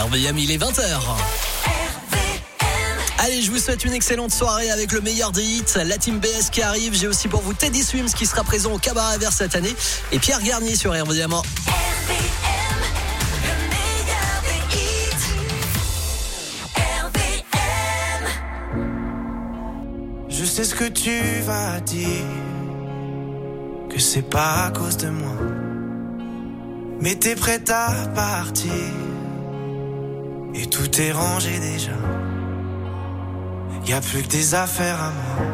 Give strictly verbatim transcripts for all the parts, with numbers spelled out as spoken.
R V M, il est vingt heures. Allez, je vous souhaite une excellente soirée avec le meilleur des hits, la team B S qui arrive. J'ai aussi pour vous Teddy Swims qui sera présent au Cabaret Vert cette année et Pierre Garnier sur R V M. Je sais ce que tu vas dire, que c'est pas à cause de moi, mais t'es prête à partir et tout est rangé déjà. Y'a plus que des affaires à moi.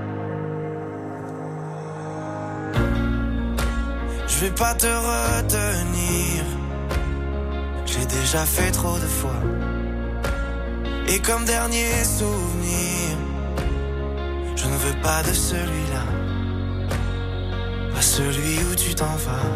Je vais pas te retenir, j'ai déjà fait trop de fois. Et comme dernier souvenir, je ne veux pas de celui-là, pas celui où tu t'en vas.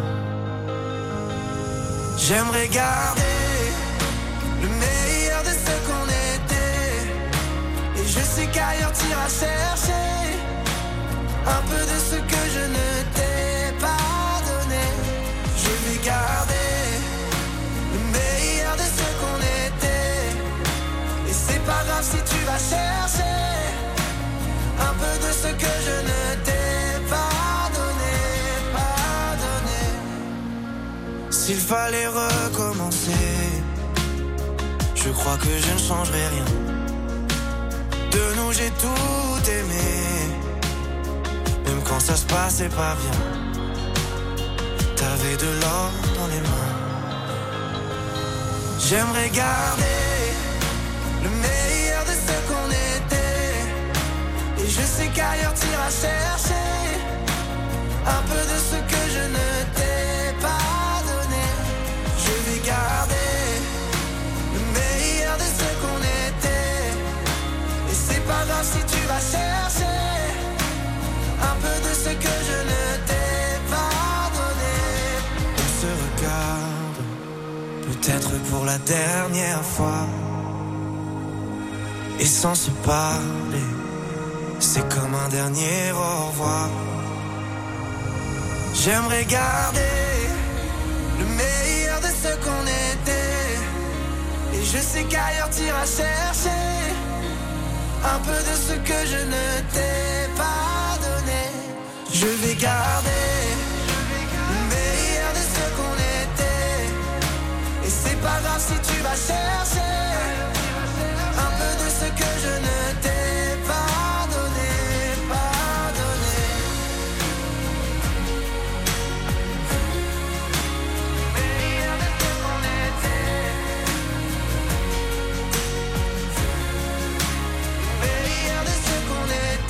J'aimerais garder le meilleur de ce qu'on était, et je sais qu'ailleurs t'iras chercher un peu de ce que je ne t'ai pas donné. Je vais garder le meilleur de ce qu'on était, et c'est pas grave si tu vas chercher un peu de ce que je ne t'ai pas donné, pas donné. S'il fallait recommencer, je crois que je ne changerai rien. De nous j'ai tout aimé, même quand ça se passait pas bien. T'avais de l'or dans les mains. J'aimerais garder le meilleur de ce qu'on était, et je sais qu'ailleurs t'iras chercher un peu de ce que je ne t'ai pas donné. Je vais garder le meilleur de ce qu'on était, et c'est pas grave si tu vas chercher un peu de ce que je ne t'ai pas donné. On se regarde, peut-être pour la dernière fois, et sans se parler, c'est comme un dernier au revoir. J'aimerais garder le meilleur de ce qu'on était, et je sais qu'ailleurs t'iras chercher un peu de ce que je ne t'ai pas donné. Je vais garder le meilleur de ce qu'on était, et c'est pas grave si tu vas chercher un peu de ce que je ne t'ai pas donné, pas donné. Meilleur de ce qu'on était, meilleur de ce qu'on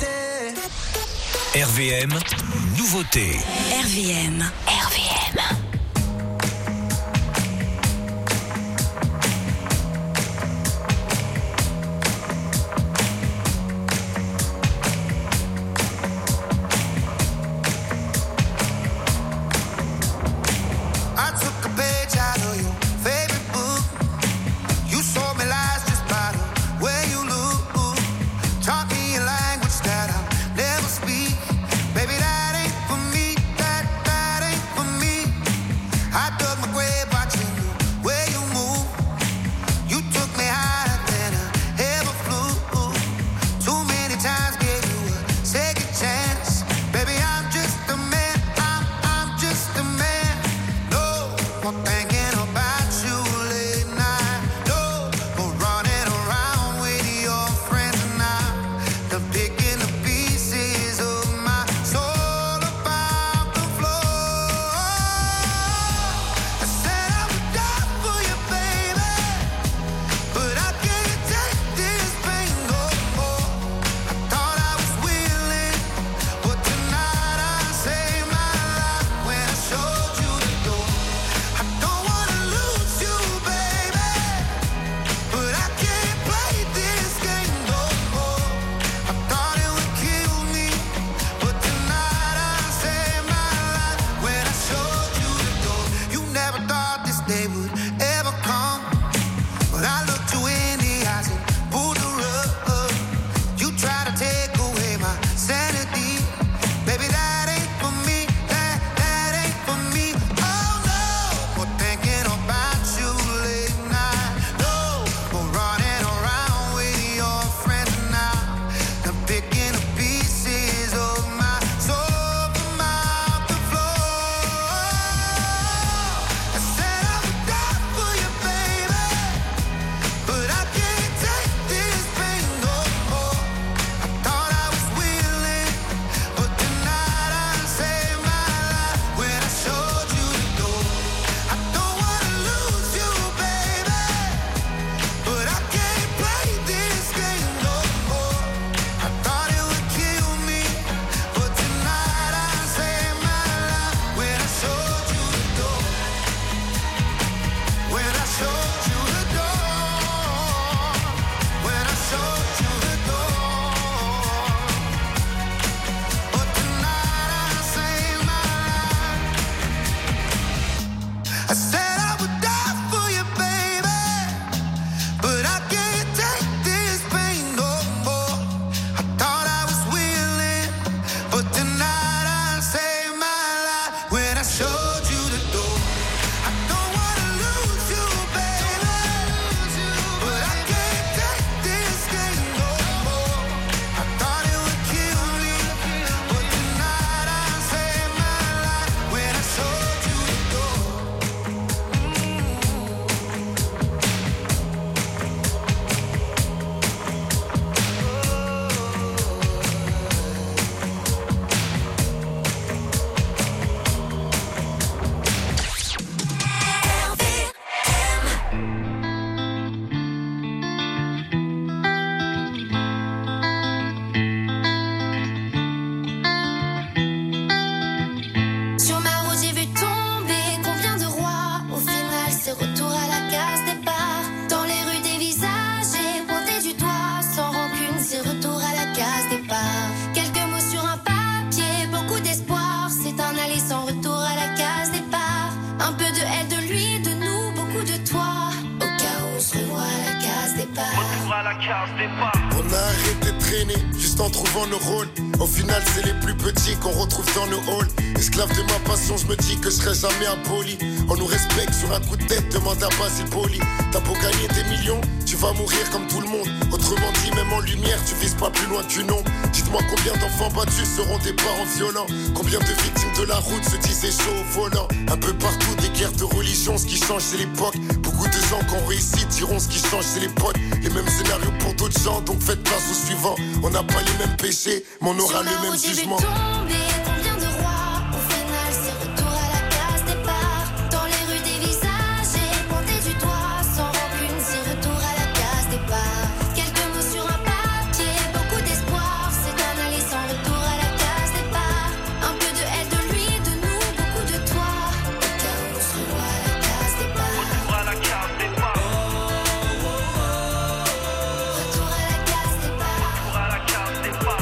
était. R V M, nouveauté. R V M, R V M. Oh no, we're thinking about you late night. No. lui, de nous, beaucoup de toi. Au cas où on se revoit à la case départ. Retour à la case départ. On a arrêté de traîner, juste en trouvant nos rôles. Au final, c'est les plus petits qu'on retrouve dans nos halls. Esclave de ma passion, je me dis que je serai jamais impoli. On nous respecte sur un coup de tête, demande à Basile Poli. T'as beau gagner des millions, tu vas mourir comme tout le monde. Autrement dit, même en lumière, tu vises pas plus loin qu'une ombre. Dites-moi combien d'enfants battus seront des parents violents. Combien de victimes de la route se disaient chaud au volant. Un peu partout, des guerres de religion, ce qui change c'est l'époque. Beaucoup de gens qui ont réussi diront ce qui change c'est les potes. Les mêmes scénarios pour d'autres gens, donc faites place au suivant. On n'a pas les mêmes péchés, mais on aura le même jugement. Combien de rois, au final c'est retour à la case départ. Dans les rues des visages et pointé du doigt. Sans rancune, c'est retour à la case départ. Quelques mots sur un papier, beaucoup d'espoir. C'est un aller sans retour à la case départ. Un peu de elle, de lui, de nous, beaucoup de toi. Au cas où on se revoit à la case départ. Retour à la case départ. Retour à la case départ. Retour à la case départ.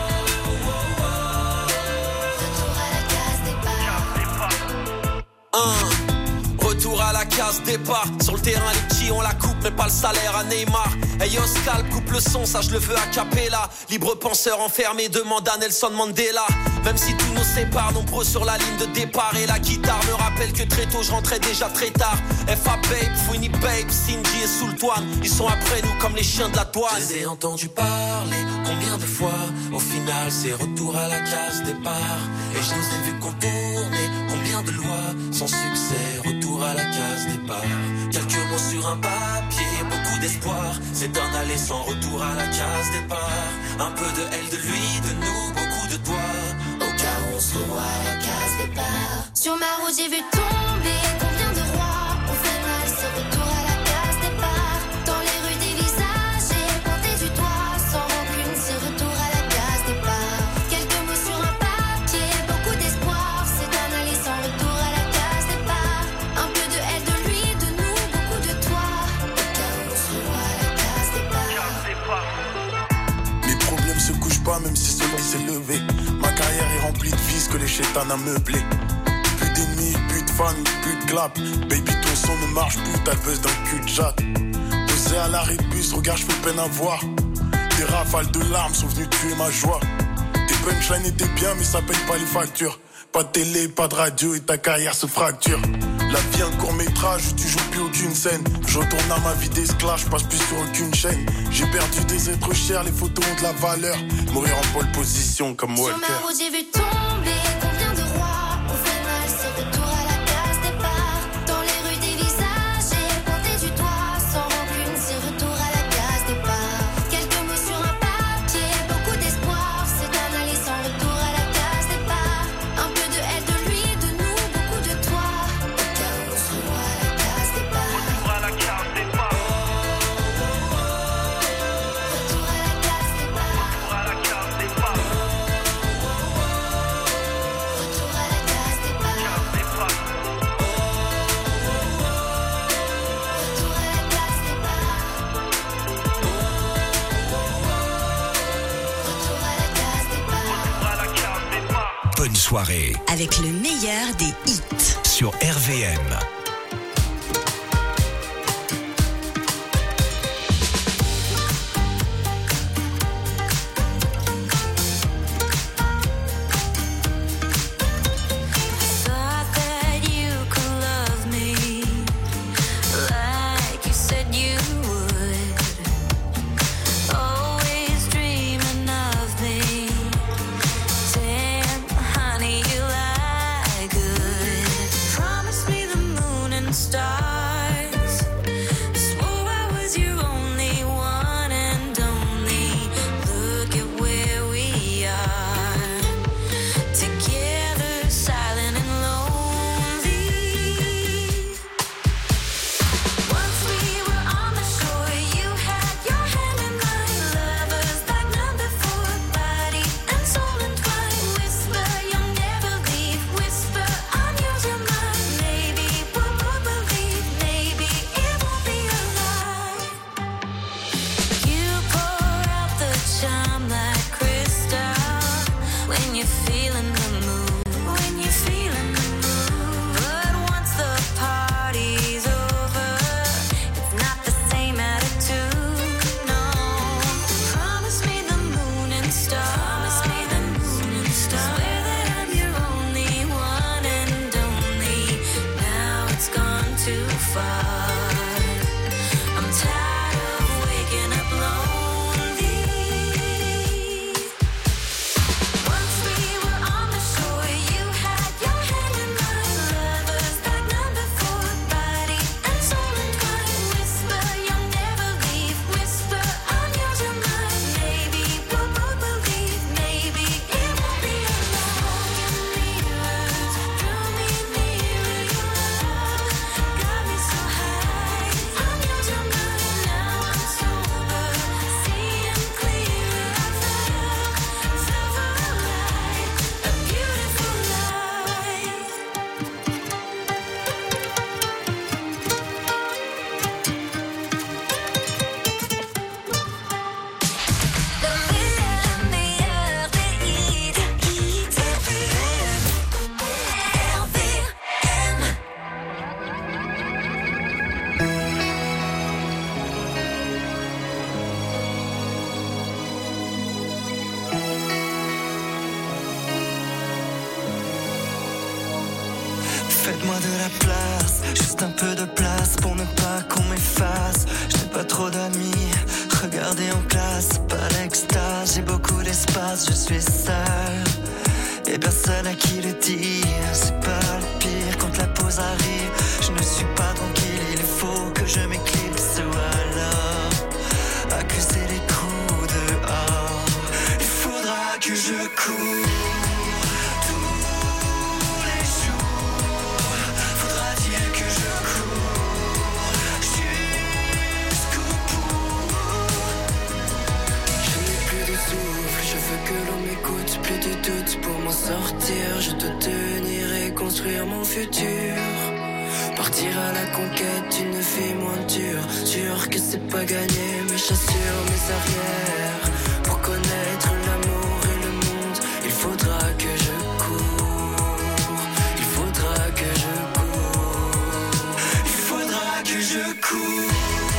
Un retour à la case départ. Sur le terrain, les petits on la coupe, mais pas le salaire à Neymar. Hey yo, Scalp, coupe le son, ça je le veux a cappella. Libre penseur enfermé, demande à Nelson Mandela. Même si tout nous sépare, nombreux sur la ligne de départ. Et la guitare me rappelle que très tôt je rentrais déjà très tard. F A Babe, Fouini Babe, Cindy et Sultwan. Ils sont après nous comme les chiens de la douane. Je les ai entendus parler, combien de fois. Au final c'est retour à la case départ. Et je nous ai vu contourner, combien de lois. Sans succès, retour à la case départ. Quelques mots sur un papier, beaucoup d'espoir. C'est un aller sans retour à la case départ. Un peu de elle, de lui, de nous, beaucoup de toi. Au cas où on se revoit à la case départ. Sur ma route j'ai vu tomber combien de rois. Au final c'est retour à la case départ. Dans les rues des visages et pointé du doigt. Sans rancune c'est retour à la case départ. Quelques mots sur un papier, beaucoup d'espoir. C'est un aller sans retour à la case départ. Un peu de elle, de lui, de nous, beaucoup de toi. Au cas où on se revoit à la case départ. Case départ. Les problèmes se couchent pas même si celui s'est levé. Ma carrière est remplie de vices que les chétans a meublé. Plus d'ennemis, plus de fans, plus de clap. Baby ton son ne marche plus, t'as le buzz d'un cul de jatte. Posé à l'arrêt de bus, regarde je fais peine à voir. Des rafales de larmes sont venues tuer ma joie. Tes punchlines étaient bien mais ça paye pas les factures. Pas de télé, pas de radio et ta carrière se fracture. La vie un court métrage où tu joues plus aucune scène. Je retourne à ma vie d'esclave, je passe plus sur aucune chaîne. J'ai perdu des êtres chers, les photos ont de la valeur. Mourir en pole position comme Walker. Sur ma route j'ai vu tomber combien de rois. Au final c'est retour à la case départ. Dans les rues des visages et pointé du doigt. Sans rancune c'est retour à la case départ. Quelques mots sur un papier, beaucoup d'espoir. C'est un aller sans retour à la case départ. Un peu de elle, de lui, de nous, beaucoup de toi. Au cas où on se revoit à la case départ. Retour à la case départ. Retour à la case départ. Retour à la case départ. Retour à la case départ. Case départ. Retour à la case départ. Retour à la case départ. Retour à la case départ. Bonne soirée Avec le meilleur des hits. sur R V M. Thought that you could love me like you said you would. Always dreaming of me. Damn, honey, you lie good. Promise me the moon. too far. I'm tired of waking up lonely. Once we were on the shore, you had your hand in mine. Lovers like number four, body and soul entwined. Whisper, you'll never leave. Whisper, I'm yours, you're mine. Maybe we'll both believe. Maybe it won't be alone. Mirrors drew me nearer. Your love got me so high. I'm yours, you're mine. Now I'm sober, seeing clearer. I felt silver light, a beautiful light. Le meilleur, meilleur des hits, hits R V M. Faites-moi de la place, juste un peu de place pour ne pas qu'on m'efface. Je n'ai pas trop d'amis, regardez en classe, c'est pas l'extase. J'ai beaucoup d'espace, je suis seul et personne à qui le dire. C'est pas le pire quand la pause arrive. Je ne suis pas tranquille, il faut que je m'éclipse ou alors accuser les coups dehors. Il faudra que je cours tous les jours. Faudra-t-il que je cours jusqu'au bout? Je n'ai plus de souffle, je veux que l'on m'écoute. Plus de doute pour m'en sortir. Je dois tenir et construire mon futur. Partir à la conquête d'une vie moins dure. Sûr que c'est pas gagné, mais j'assure mes arrières. Pour connaître l'amour et le monde, il faudra que je cours. Il faudra que je cours. Il faudra que je cours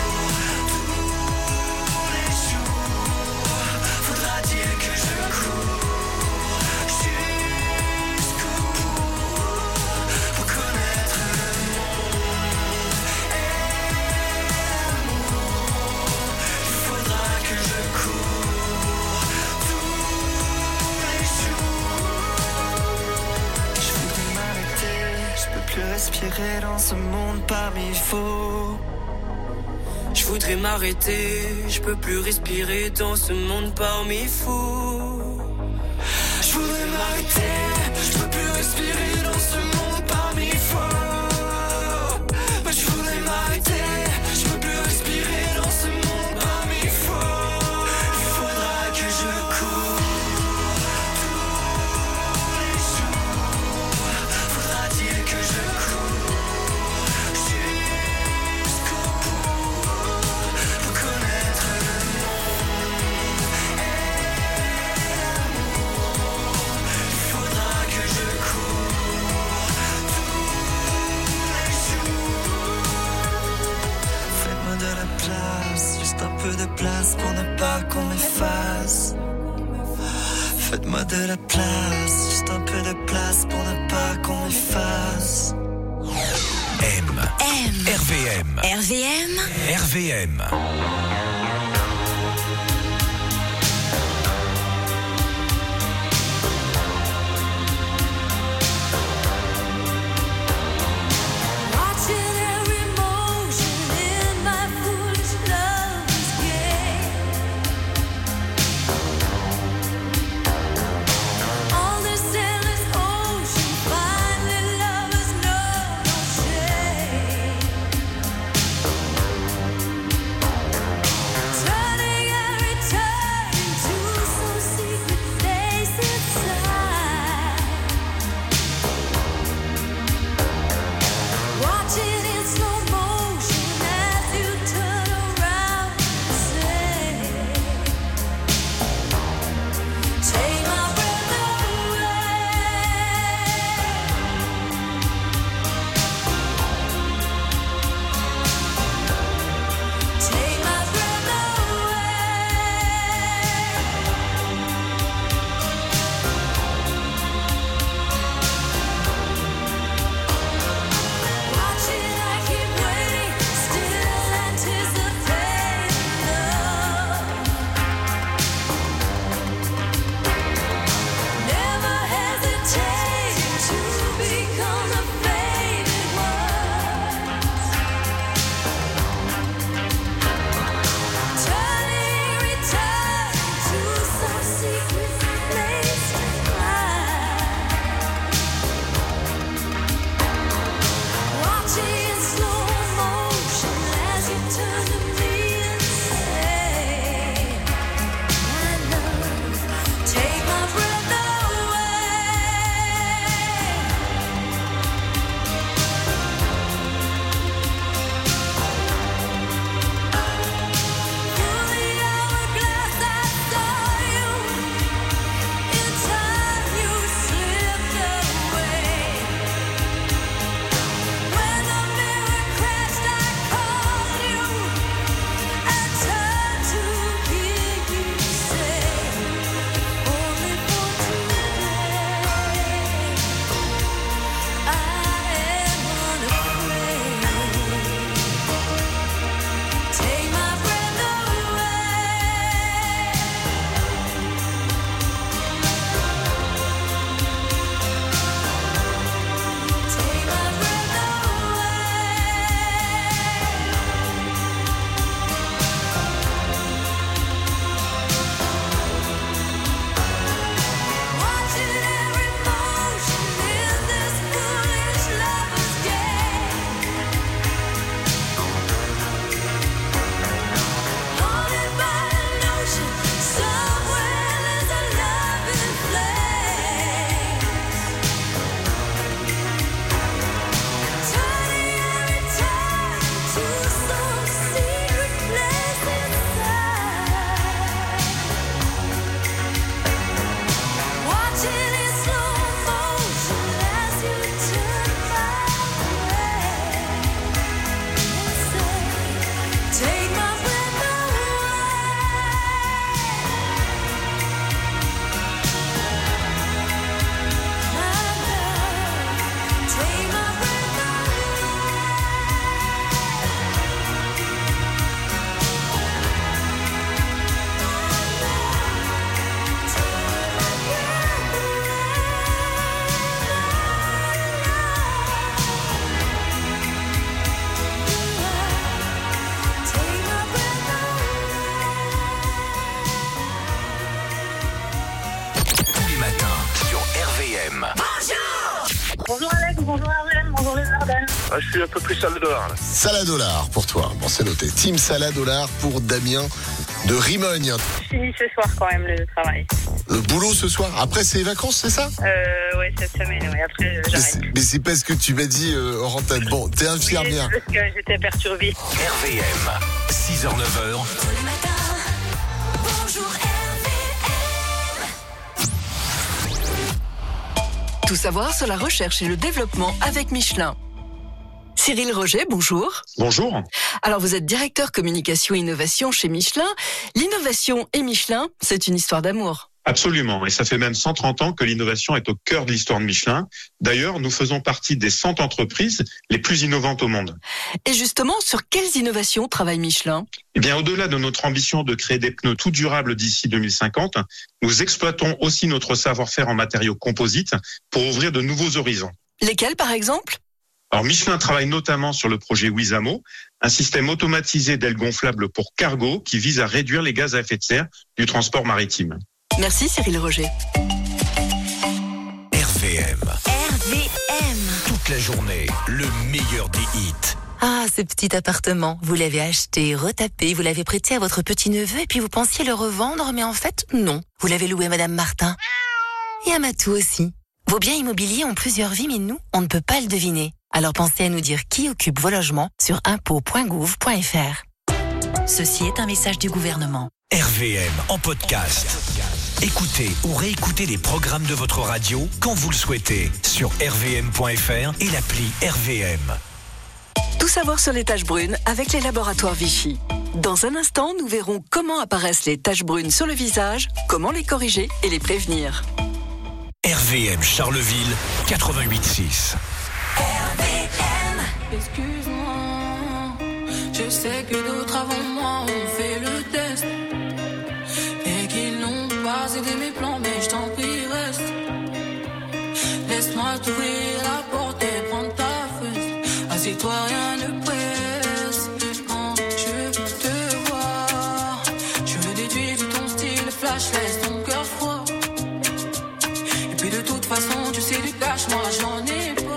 tous les jours. Faudra-t-il que je cours jusqu'au bout pour connaître le monde et l'amour? Il faudra que je cours tous les jours. Je voudrais m'arrêter, je peux plus respirer dans ce monde parmi faux. Je voudrais m'arrêter, je peux plus respirer dans ce monde parmi fous. Je voudrais m'arrêter, je peux plus respirer dans ce monde parmi fous. Je voudrais m'arrêter, je peux plus respirer dans ce monde parmi fous. Il faudra que je cours tous les jours. Faudra-t-il que je cours jusqu'au bout pour connaître le monde et l'amour? Il faudra que je cours tous les jours. Faites-moi de la place, juste un peu de place pour ne pas qu'on m'efface. Faites-moi de la place, juste un peu de place pour ne pas qu'on m'efface. M. M. R V M. R V M. R V M. Watching every motion in my foolish love's game. On this endless ocean, finally lovers know no shame. Ah, je suis un peu plus salade dollar. Là. Salade dollar pour toi. Bon, c'est noté. Team salade dollar pour Damien de Rimogne. Je finis ce soir quand même le travail. Le boulot ce soir. Après, c'est les vacances, c'est ça? Euh, ouais, cette semaine, ouais. Après, euh, Mais j'arrête. c'est, mais c'est pas ce que tu m'as dit euh, hors antenne. Bon, t'es infirmière. Oui, parce que j'étais perturbée. R V M, six heures neuf heures. Le matin, bonjour R V M. Tout savoir sur la recherche et le développement avec Michelin. Cyril Roger, bonjour. Bonjour. Alors vous êtes directeur communication et innovation chez Michelin. L'innovation et Michelin, c'est une histoire d'amour. Absolument. Et ça fait même cent trente ans que l'innovation est au cœur de l'histoire de Michelin. D'ailleurs, nous faisons partie des cent entreprises les plus innovantes au monde. Et justement, sur quelles innovations travaille Michelin? Eh bien, au-delà de notre ambition de créer des pneus tout durables d'ici deux mille cinquante, nous exploitons aussi notre savoir-faire en matériaux composites pour ouvrir de nouveaux horizons. Lesquels, par exemple? Alors, Michelin travaille notamment sur le projet Wizamo, un système automatisé d'ailes gonflables pour cargo qui vise à réduire les gaz à effet de serre du transport maritime. Merci Cyril Roger. R V M, R V M. toute la journée, le meilleur des hits. Ah, ce petit appartement, vous l'avez acheté, retapé, vous l'avez prêté à votre petit-neveu et puis vous pensiez le revendre, mais en fait, non. Vous l'avez loué à Madame Martin. Et à Matou aussi. Vos biens immobiliers ont plusieurs vies, mais nous, on ne peut pas le deviner. Alors pensez à nous dire qui occupe vos logements sur impôts point gouv point f r. Ceci est un message du gouvernement. R V M en podcast. Écoutez ou réécoutez les programmes de votre radio quand vous le souhaitez sur r v m point f r et l'appli R V M. Tout savoir sur les taches brunes avec les laboratoires Vichy. Dans un instant, nous verrons comment apparaissent les taches brunes sur le visage, comment les corriger et les prévenir. R V M Charleville quatre-vingt-huit six. Excuse-moi, je sais que d'autres avant moi ont fait le test et qu'ils n'ont pas aidé mes plans, mais je t'en prie reste. Laisse-moi t'ouvrir la porte et prendre ta fesse. Assieds-toi, rien ne presse. Quand je te vois, je le déduis de ton style flash, laisse ton cœur froid. Et puis de toute façon, tu sais du cash, moi j'en ai pas.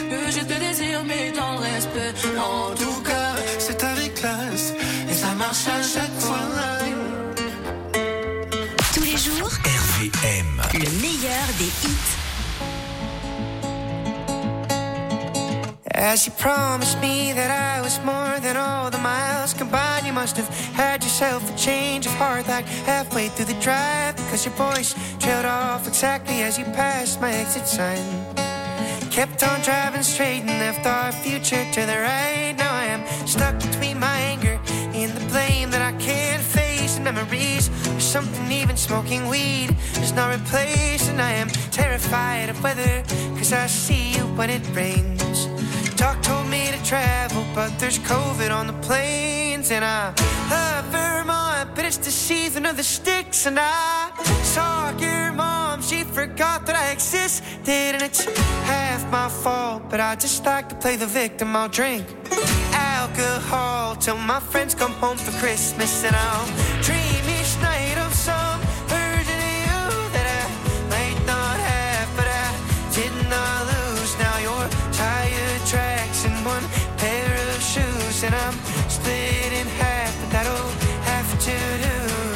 marche des hits. As you promised me that I was more than all the miles combined, you must have had yourself a change of heart like halfway through the drive, because your voice trailed off exactly as you passed my exit sign. Kept on driving straight and left our future to the right. Now I am stuck between my anger and the blame that I can't face, and memories of something even smoking weed is not replaced. And I am terrified of weather, cause I see you when it rains. Doc told me to travel, but there's COVID on the planes. And I love Vermont, but it's the season of the sticks. And I saw your mom, she forgot that I existed. And it's half my fault, but I just like to play the victim. I'll drink alcohol till my friends come home for Christmas. And I'll dream each night of some version of you that I might not have, but I did not lose. Now you're tired tracks and one pair of shoes, and I'm split in half, but that'll have to do.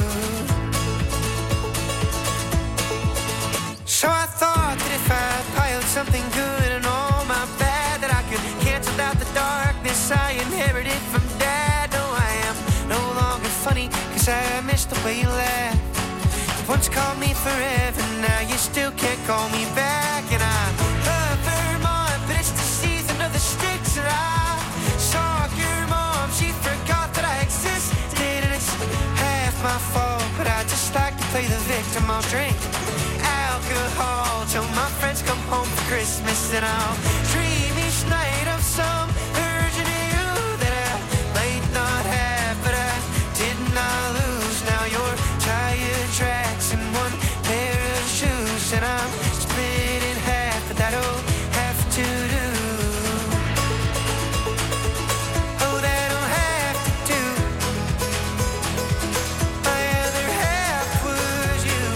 So I thought that if I piled something good and all my bad, that I could cancel out the darkness I inherited from Dad. No, I am no longer funny, cause I miss the way you laugh. You once called me forever, now you still can't call me back. And I love Vermont, but it's the season of the sticks. And I saw your mom, she forgot that I existed. And it's half my fault, but I just like to play the victim. I'll drink alcohol till my friends come home for Christmas. And I'll dream each night of some version of you that I might not have, but I did not lose. Now you're tired tracks and one pair of shoes, and I'm split in half, but that'll have to do. Oh, that'll have to do. My other half was you.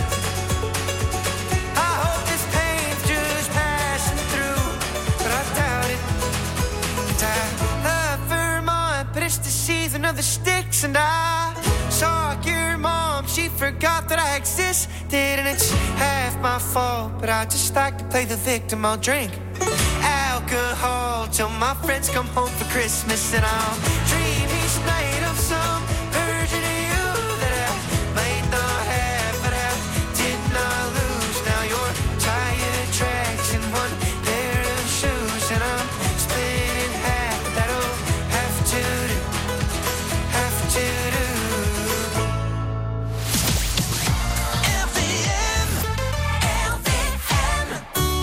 I hope this pain's just passing through, but I doubt it. And I love Vermont, but it's the season of the sticks. And I saw your mom, she forgot that I existed. And it's half my fault, but I just like to play the victim. I'll drink alcohol till my friends come home for Christmas. And I'll dream each night of some version of you that I might not have, but I did not lose. Now you're tired tracks and one pair of shoes, and I'm split in half, but that'll have to do, have to do. R V M, R V M.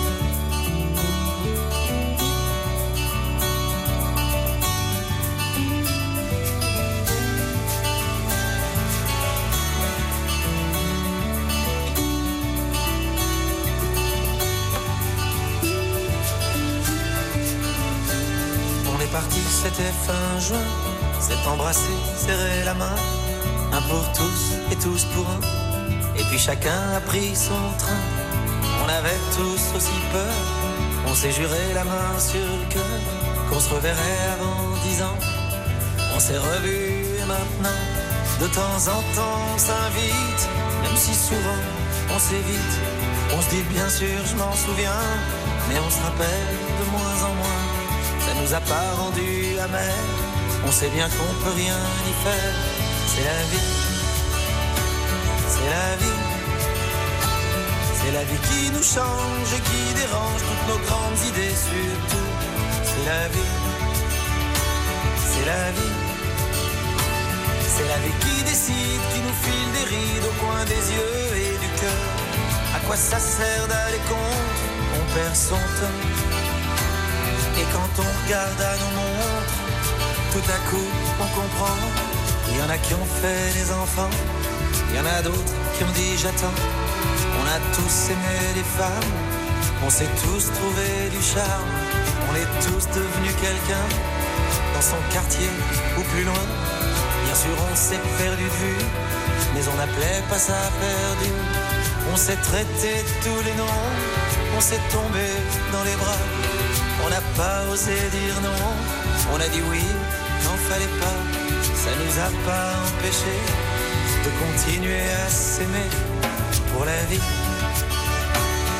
On est parti, c'était fin juin. S'est embrassé, serré la main. Un pour tous et tous pour un. Et puis chacun a pris son train. On avait tous aussi peur. On s'est juré la main sur le cœur qu'on se reverrait avant dix ans. On s'est revus et maintenant, de temps en temps, on s'invite. Même si souvent on s'évite. On se dit bien sûr, je m'en souviens, mais on se rappelle de moins en moins. Ça nous a pas rendu amers. On sait bien qu'on peut rien y faire. C'est la vie, c'est la vie. C'est la vie qui nous change et qui dérange toutes nos grandes idées surtout. C'est la vie, c'est la vie. C'est la vie qui décide, qui nous file des rides au coin des yeux et du cœur. À quoi ça sert d'aller contre? On perd son temps. Et quand on regarde à nos montres, tout à coup on comprend. Il y en a qui ont fait des enfants, il y en a d'autres qui ont dit j'attends. On a tous aimé les femmes, on s'est tous trouvé du charme. On est tous devenus quelqu'un, dans son quartier ou plus loin. Bien sûr on s'est perdu de vue, mais on n'appelait pas ça perdu. On s'est traité de tous les noms, on s'est tombé dans les bras. On n'a pas osé dire non, on a dit oui, n'en fallait pas. Ça nous a pas empêché de continuer à s'aimer pour la vie.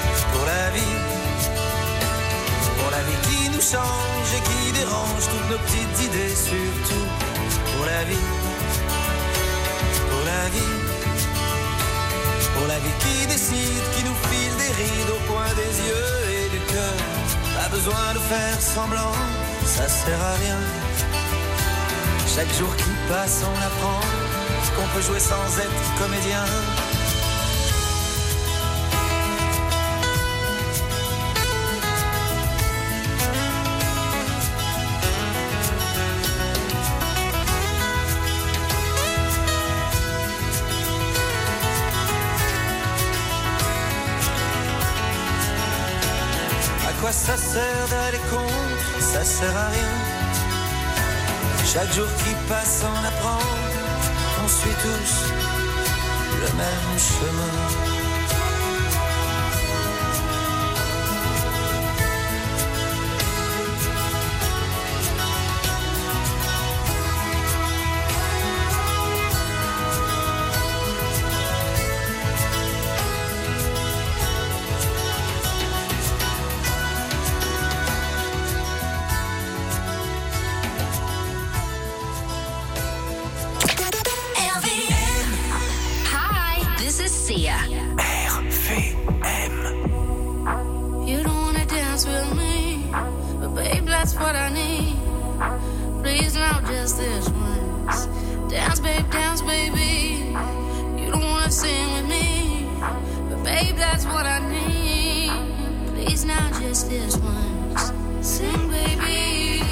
la vie, pour la vie qui nous change et qui dérange toutes nos petites idées, surtout pour la vie, pour la vie, pour la vie qui décide, qui nous file des rides au coin des yeux et du cœur. Pas besoin de faire semblant, ça sert à rien. Chaque jour qui passe, on apprend qu'on peut jouer sans être comédien. À quoi ça sert d'aller contre? Ça sert à rien. Chaque jour qui passe, on apprend qu'on suit tous le même chemin. R V M. You don't wanna dance with me, but babe, that's what I need. Please, now just this once. Dance, babe, dance, baby. You don't wanna sing with me, but babe, that's what I need. Please, now just this once. Sing, baby.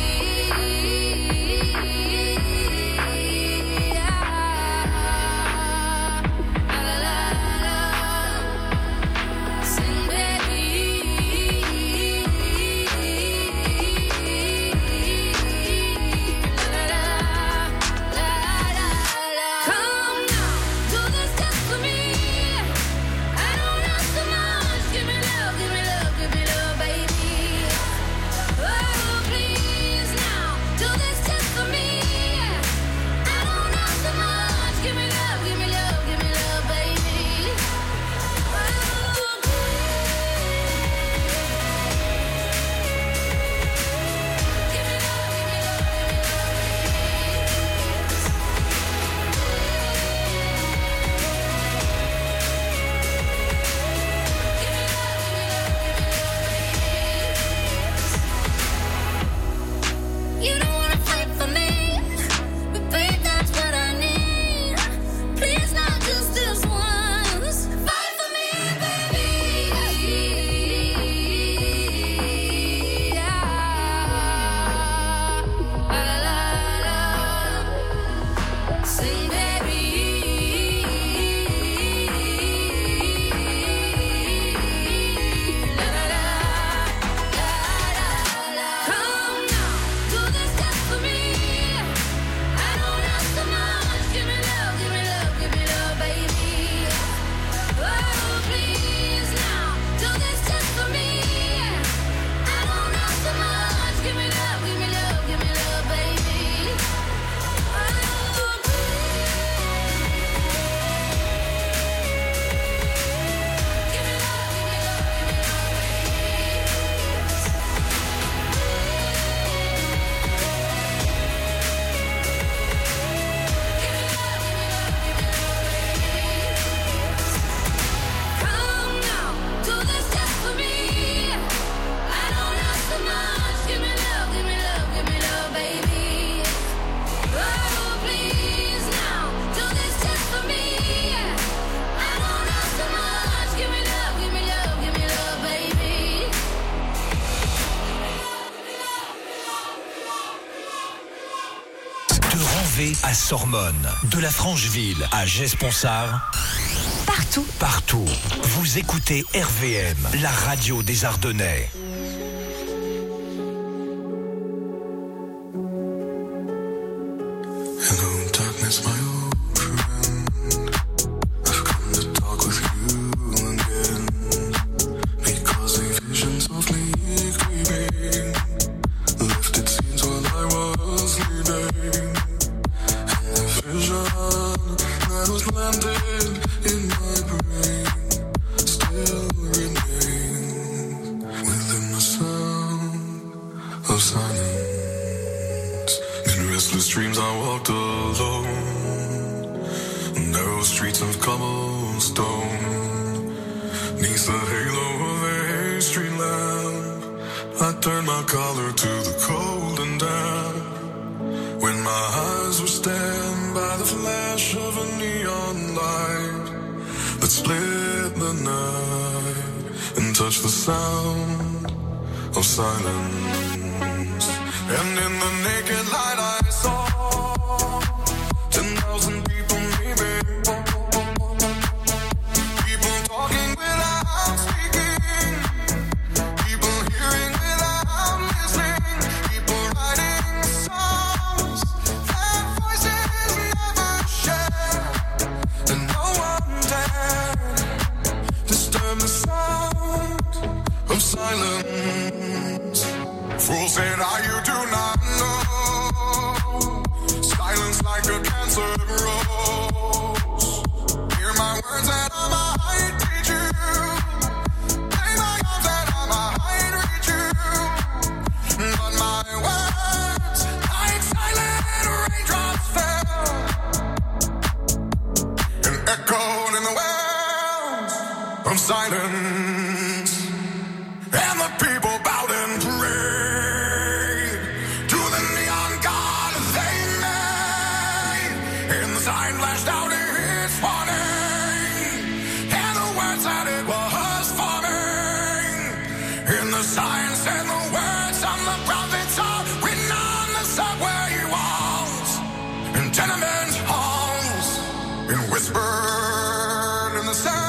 À Sormonne, de la Francheville à Gesponsard, Partout. partout, vous écoutez R V M, la radio des Ardennais. Hello, darkness, my old friend. I've come to talk with you again. Because the visions of me creeping lifted scenes while I was sleeping. And the vision that was landed in my brain still remains. cobblestone. Neath the halo of a street lamp, I turned my collar to the cold and damp. When my eyes were stabbed by the flash of a neon light that split the night and touched the sound of silence. And in the naked light I saw ten thousand people maybe, people talking without speaking, people hearing without listening, people writing songs that voices never share, and no one dared disturb the sound of silence. Fool said, "Ah, you do not know. Silence like a cancer grows. Hear my words that I might teach you. Play my arms that I might reach you. But my words, like silent raindrops, fell and echoed in the wells of silence. And the people bowed and prayed to the neon god they made. And the sign flashed out its warning, and the words that it was forming. And the sign said the words on the prophets are written on the subway walls and tenement halls, and whispered in the sound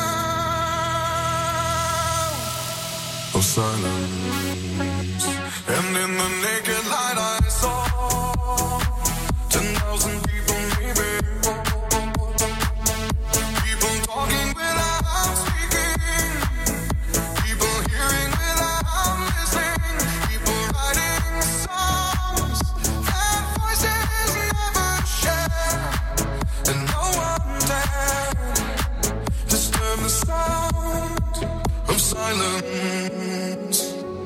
of silence. And in the naked light I saw ten thousand people maybe, people talking without speaking, people hearing without listening, people writing songs that voices never share, and no one dared disturb the sound of silence.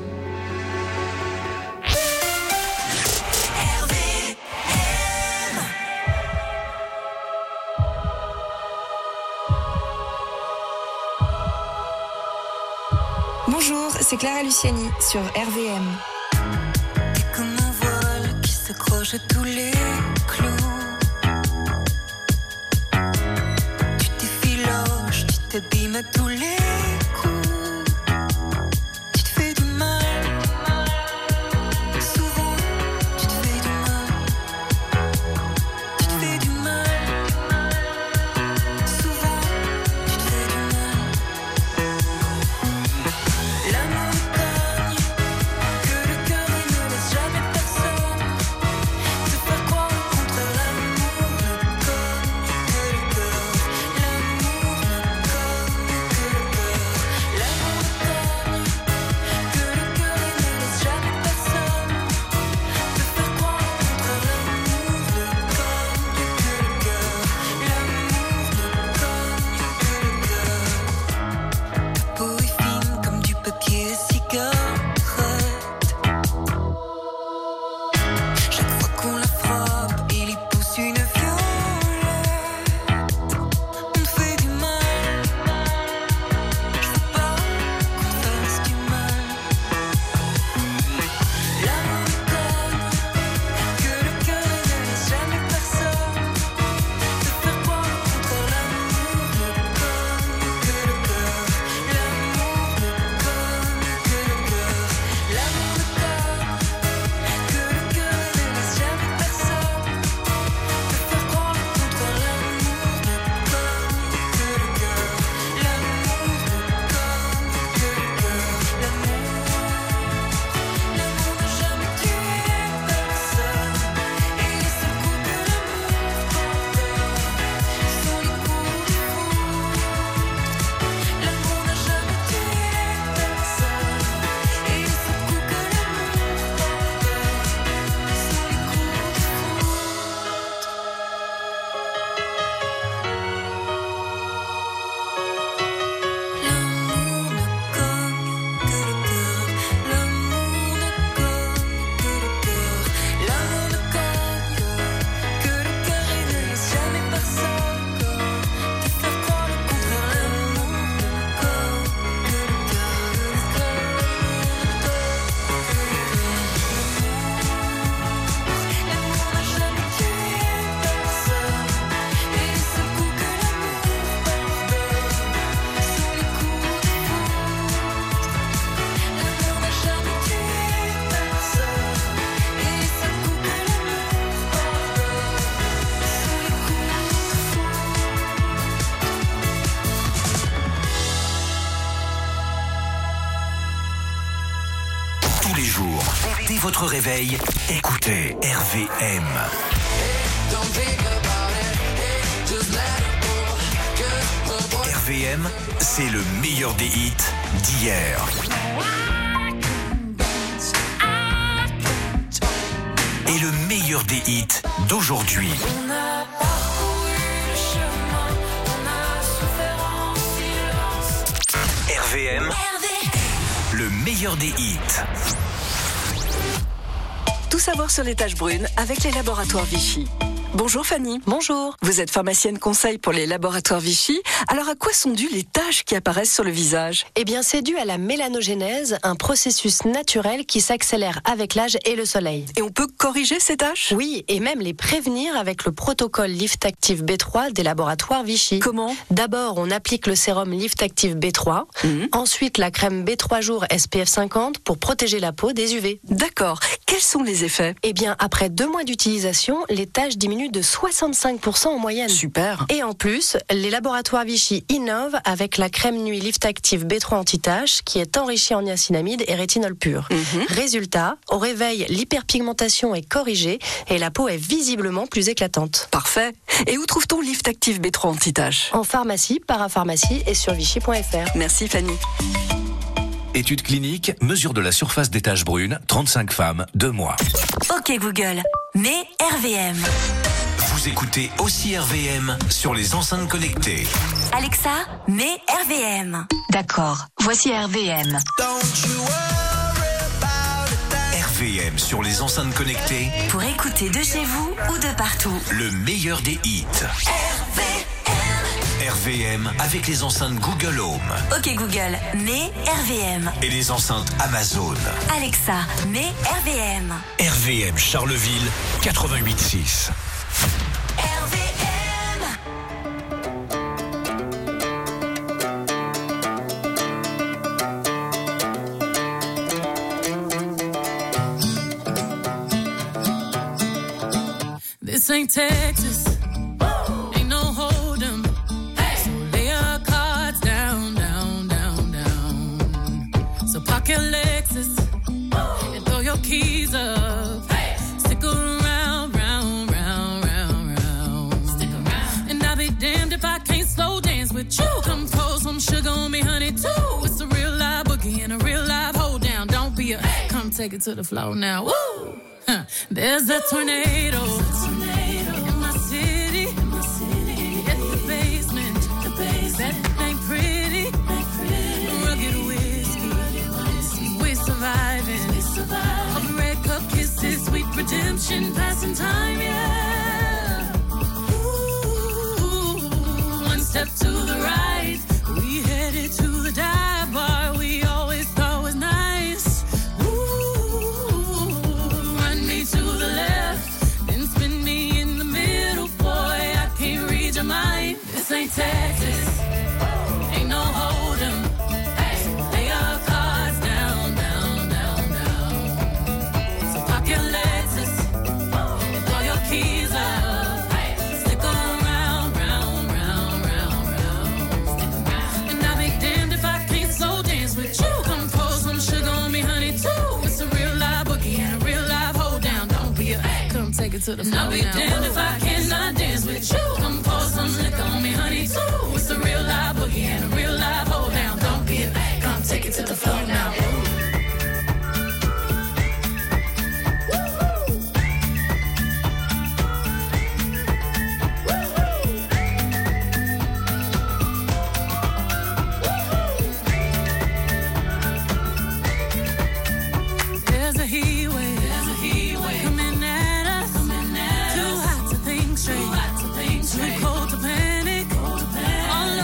Bonjour, c'est Clara Luciani sur R V M. T'es comme un voile qui s'accroche à tous les clous. Tu t'effiloches, tu t'abîmes à tous les coups. Tu te fais du mal. Souvent, tu te fais du mal. Tu te fais du mal. Souvent, tu te fais du mal. L'amour gagne, que le cœur il ne laisse jamais personne te faire croire au contraire. L'amour ne cogne que le cœur. L'amour ne cogne que le dès votre réveil, écoutez R V M. R V M, c'est le meilleur des hits d'hier. Et le meilleur des hits d'aujourd'hui. On a parcouru le chemin, on a souffert en silence. R V M, le meilleur des hits. Tout savoir sur les taches brunes avec les laboratoires Vichy. Bonjour Fanny. Bonjour. Vous êtes pharmacienne conseil pour les laboratoires Vichy. Alors à quoi sont dues les taches qui apparaissent sur le visage ? Eh bien, c'est dû à la mélanogénèse, un processus naturel qui s'accélère avec l'âge et le soleil. Et on peut corriger ces taches ? Oui, et même les prévenir avec le protocole Lift Active B trois des laboratoires Vichy. Comment ? D'abord, on applique le sérum Lift Active B trois, mmh. ensuite la crème B trois jours S P F cinquante pour protéger la peau des U V. D'accord. Quels sont les effets ? Eh bien, après deux mois d'utilisation, les taches diminuent de soixante-cinq pour cent en moyenne. Super. Et en plus, les laboratoires Vichy innovent avec la crème nuit Lift Active B trois anti-taches qui est enrichie en niacinamide et rétinol pur. Mmh. Résultat, au réveil, l'hyperpigmentation est corrigée et la peau est visiblement plus éclatante. Parfait. Et où trouve-t-on Lift Active B trois anti-taches ? En pharmacie, parapharmacie et sur vichy point f r. Merci Fanny. Étude clinique, mesure de la surface des taches brunes, trente-cinq femmes, deux mois. Ok Google, mets R V M. Vous écoutez aussi R V M sur les enceintes connectées. Alexa, mets R V M. D'accord, voici R V M. R V M sur les enceintes connectées. Pour écouter de chez vous ou de partout. Le meilleur des hits. R V M. R V M avec les enceintes Google Home. Ok Google, mets R V M. Et les enceintes Amazon. Alexa, mets R V M. R V M Charleville quatre-vingt-huit six. R V M. This ain't Texas. Ain't no hold 'em. So lay your cards down, down, down, down. So park your Lexus and throw your keys up. Stick around, round, round, round, round. Stick around. And I'll be damned if I can't slow dance with you. Come pour some sugar on me, honey, too. It's a real live boogie and a real live hold down. Don't be a, come take it to the floor now. Woo! Huh. There's a tornado. In my city. At the basement. That ain't pretty. Rugged whiskey. We're surviving. Of red cup kisses, sweet redemption, passing time, yeah. Ooh, one step to the right, we headed to the dive bar we always thought was nice. Ooh, run me to the left, then spin me in the middle, boy, I can't read your mind. This ain't Texas, ain't no hold 'em. Lay your cards down, down, down, down. So pop your Lexus and throw your keys up. Stick around, round, round, round, round. And I'll be damned if I can't slow dance with you. Come pour some sugar on me, honey, too. It's a real live boogie and a real live hold down. Don't be a, come take it to the floor now. I'll be damned if I cannot dance with you. Come pour some liquor on me, honey, too. It's a real live boogie and a real live hold down. Don't be a, come take it to the floor now. There's a heat wave, there's a heat wave coming at us, coming at too us. Hot to think straight, too hot to think straight, too cold to panic, cold to panic. All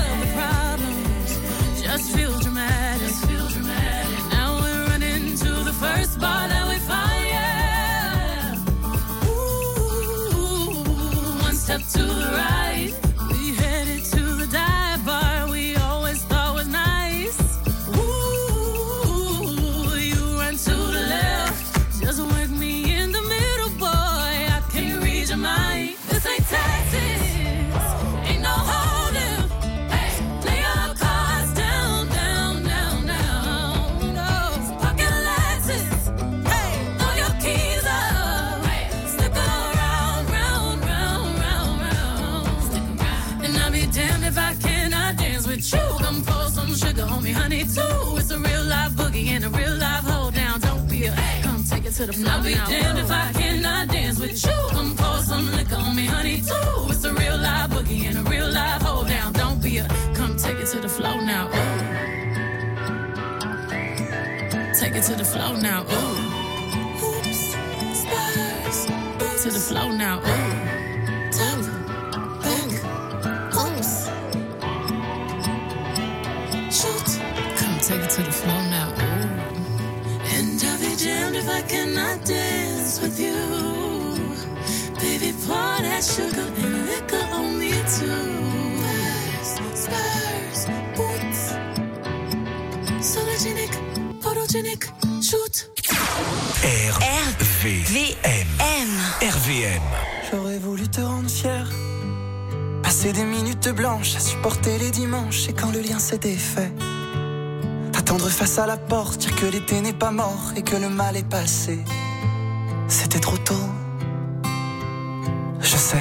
honey too. It's a real life boogie and a real life hold down. Don't be a come take it to the floor. I'll be damned if I cannot dance with you. Come pour some liquor on me, honey too. It's a real life boogie and a real life hold down. Don't be a come take it to the floor now. Ooh. Take it to the floor now. Ooh. Hoops, spurs, to the floor now. Ooh. Top, back, hoops. Shoot. Come take it to the floor now. Ooh. And I'll be damned if I cannot dance with you. Baby, pour that sugar and liquor on me too. Spurs, boots. Sologenic, photogenic, shoot. R V M. R V M. J'aurais voulu te rendre fier. Passer des minutes blanches à supporter les dimanches. Et quand le lien s'est défait, attendre face à la porte, dire que l'été n'est pas mort et que le mal est passé. C'était trop tôt, je sais.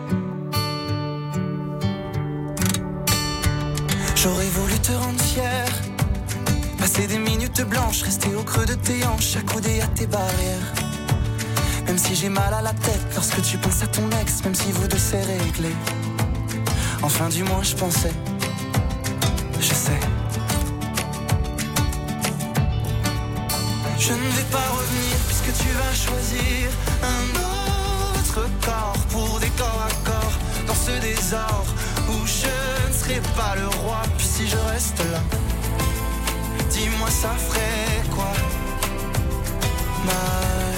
J'aurais voulu te rendre fier. Passer des minutes blanches, rester au creux de tes hanches, accoudé à tes barrières. Même si j'ai mal à la tête lorsque tu penses à ton ex, même si vous deux c'est réglé. Enfin du moins je pensais, je sais. Je ne vais pas revenir puisque tu vas choisir un autre corps pour des corps à corps dans ce désordre où je ne serai pas le roi. Puis si je reste là, dis-moi ça ferait quoi? Mal,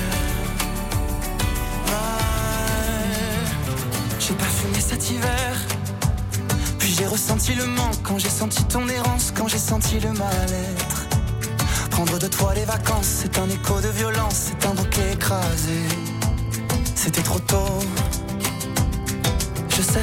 mal. J'ai pas fumé cet hiver, puis j'ai ressenti le manque quand j'ai senti ton errance, quand j'ai senti le mal-être. Prendre de toi les vacances, c'est un écho de violence, c'est un bouquet écrasé. C'était trop tôt, je sais.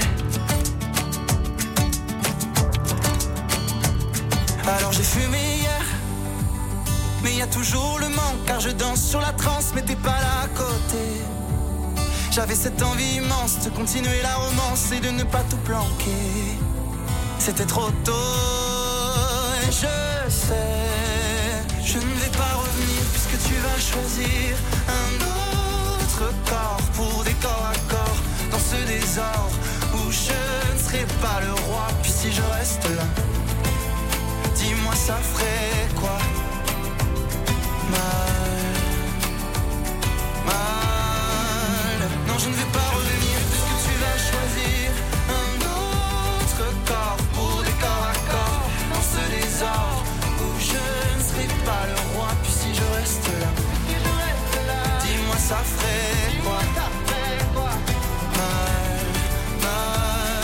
Alors j'ai fumé hier, mais y a toujours le manque, car je danse sur la transe, mais t'es pas là à côté. J'avais cette envie immense de continuer la romance et de ne pas tout planquer. C'était trop tôt, et je sais, je ne vais pas revenir puisque tu vas choisir un autre corps pour des corps à corps dans ce désordre où je ne serai pas le roi. Puis si je reste là, dis-moi ça ferait quoi? Mal, mal. Non, je ne vais pas revenir puisque tu vas choisir un autre corps pour des corps à corps dans ce désordre où je ne serai pas le roi. Puis si je reste là, dis-moi ça ferait quoi? Mal, mal,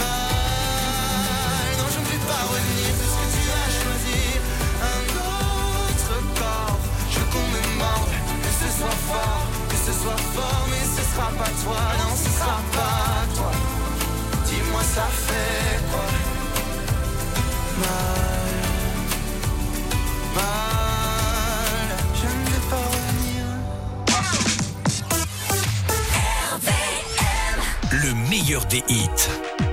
mal. Non, je ne vais pas revenir puisque tu vas choisir un autre corps. Je veux qu'on me morde, que ce soit fort, que ce soit fort, mais ce sera pas toi, non, ce sera pas toi. Dis-moi ça fait quoi? Mal, mal. Je ne vais pas revenir. R V M. Le meilleur des hits.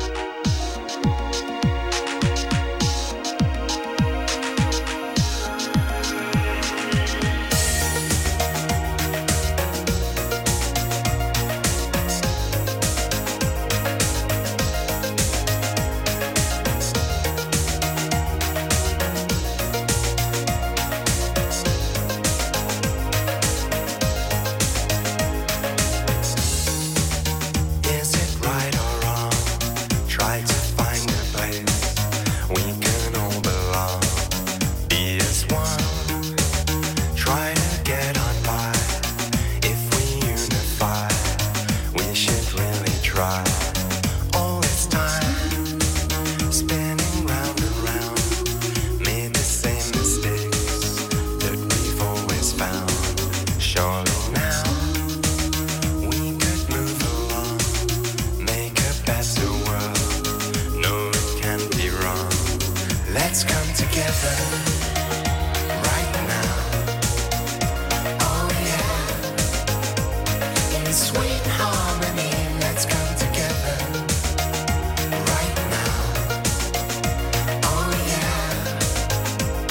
Is it right or wrong? Try to find a place we can all belong. Be as one. Try to get on by. If we unify, we should really try. All this time, spinning round and round, made the same mistakes that we've always found. Surely now we could move along, make a better world. No, it can't be wrong. Let's come together right now. Oh yeah, in sweet harmony. Let's come together right now. Oh yeah,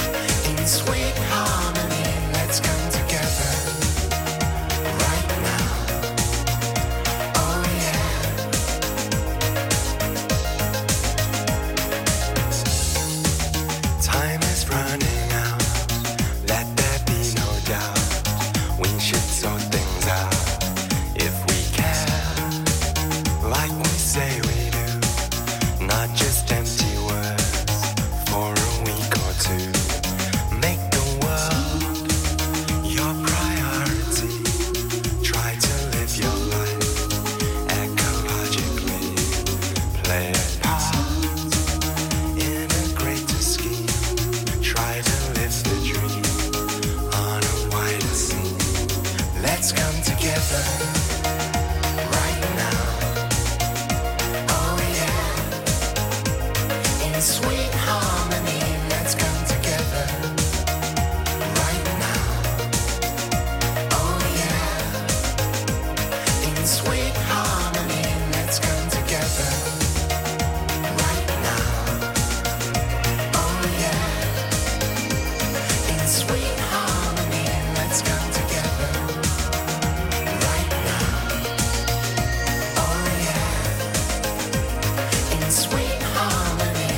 In sweet harmony, let's come together right now. Oh yeah. Time is running out, let there be no doubt. We should sort things out if we care, like we say we do, not just empty words for a week or two. Make the world your priority. Try to live your life ecologically. Play a part in a greater scheme. Try to live the dream on a wider scene. Let's come together right now. Oh yeah. In sweet harmony, let's come together right now. Oh yeah. In sweet harmony, let's come together right now. Oh yeah. In sweet harmony, let's come together right now. Oh yeah. In sweet harmony.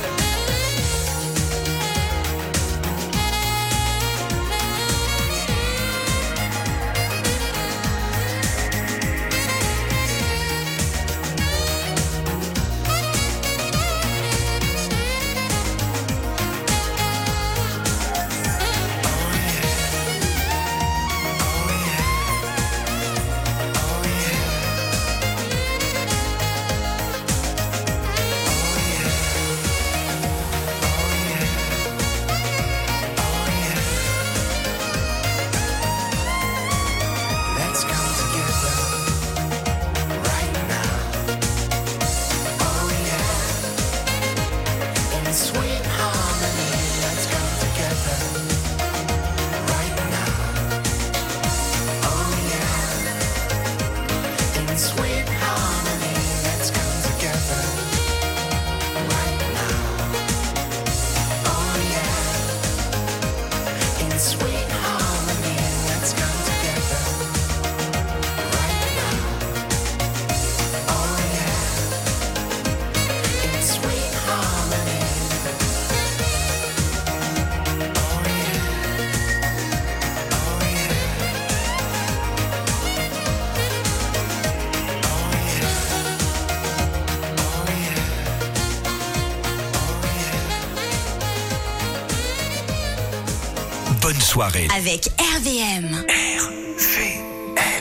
Let's come together right now. Oh yeah. In sweet harmony, let's come together right now. Oh yeah. In sweet harmony, let's come together right now. Oh yeah. In sweet harmony, let's come together right now. Oh yeah. In sweet harmony. Oh yeah. Oh yeah. Bonne soirée. Avec R V M. R V M.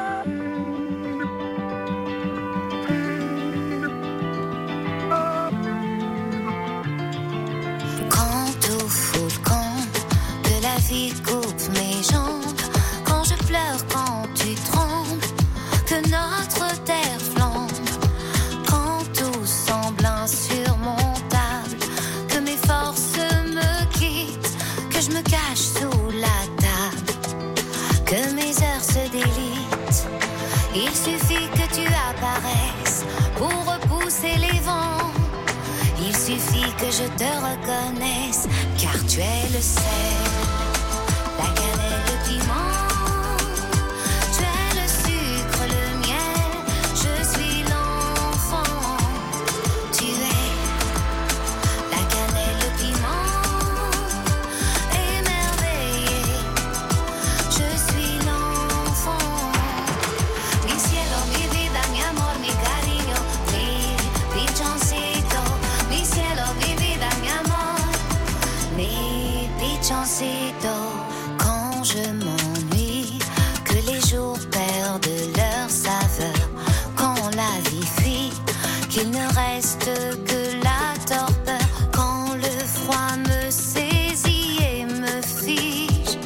Quand tout fout le camp, que la vie coupe mes jambes, quand je pleure, quand tu trembles, que notre terre flambe, quand tout semble insurmontable, que mes forces me quittent, que je me cache sous la table, que mes heures se délitent. Il suffit que tu apparaisses pour repousser les vents. Il suffit que je te reconnaisse, car tu es le sel, la cannelle, le piment. Tu es le sucre, le miel, je suis l'enfant. Tu es la cannelle, le piment, émerveillé. Je suis l'enfant. Mi cielo, mi vida, mi amor, mi cariño, mi pichoncito. Mi cielo, mi vida, mi amor, mi pichoncito. Quand je m'ennuie, que les jours perdent leur saveur, quand la vie fuit, qu'il ne reste que la torpeur, quand le froid me saisit et me fige,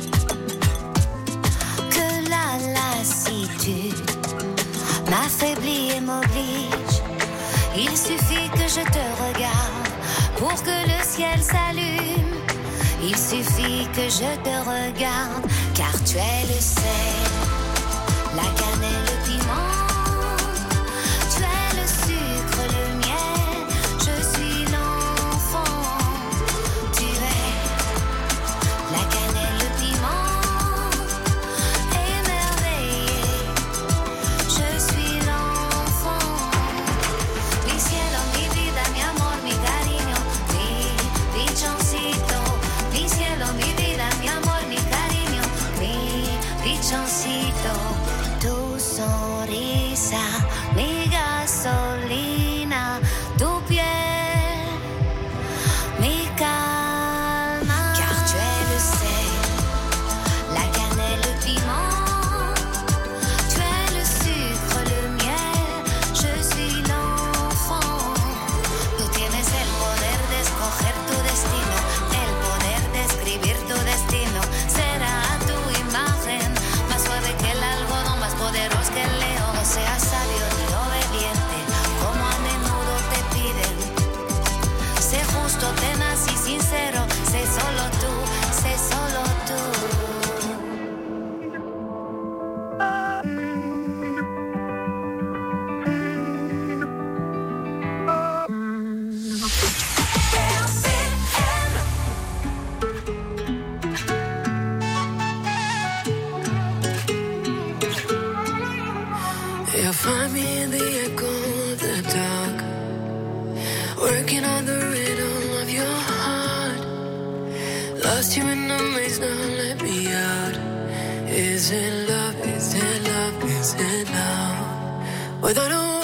que la lassitude m'affaiblit et m'oblige. Il suffit que je te regarde pour que le ciel s'allume. Il suffit que je te regarde, car tu es le sel, la cannelle, le piment. Tu es le sucre, le miel, je suis l'enfant. Tu es Lost you in the maze, now let me out. Is it love, is it love, is it love? Without a